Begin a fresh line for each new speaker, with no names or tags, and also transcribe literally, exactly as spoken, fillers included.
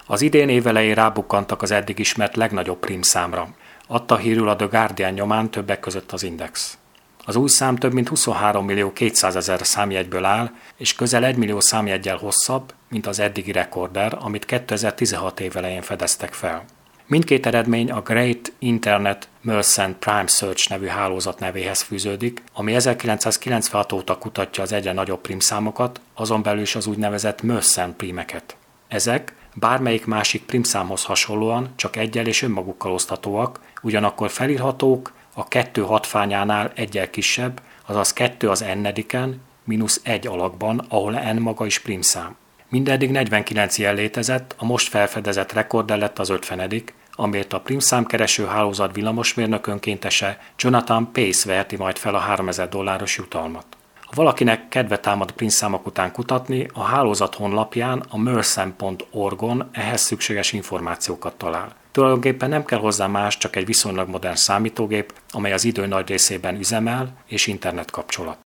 Az idén évelején rábukkantak az eddig ismert legnagyobb prímszámra. Adta hírül a The Guardian nyomán többek között az Index. Az új szám több mint huszonhárom millió kétszázezer számjegyből áll, és közel egy millió számjeggyel hosszabb, mint az eddigi rekorder, amit kétezer-tizenhat évelején fedeztek fel. Mindkét eredmény a Great Internet Mersenne Prime Search nevű hálózat nevéhez fűződik, ami ezerkilencszázkilencvenhat óta kutatja az egyre nagyobb prímszámokat, azon belül is az úgynevezett Mersenne prímeket. Ezek bármelyik másik prímszámhoz hasonlóan csak eggyel és önmagukkal oszthatóak, ugyanakkor felírhatók a kettő hatványánál egyel kisebb, azaz kettő az n-ediken, mínusz egy alakban, ahol n maga is prímszám. Mindeddig negyvenkilenc ilyen létezett, a most felfedezett rekorder lett az ötvenedik, amiért a prímszámkereső hálózat villamosmérnök önkéntese Jonathan Pace verti majd fel a háromezer dolláros jutalmat. Ha valakinek kedve támad prímszámok után kutatni, a hálózat honlapján a mersenne pont org-on ehhez szükséges információkat talál. Tulajdonképpen nem kell hozzá más, csak egy viszonylag modern számítógép, amely az idő nagy részében üzemel, és internet kapcsolat.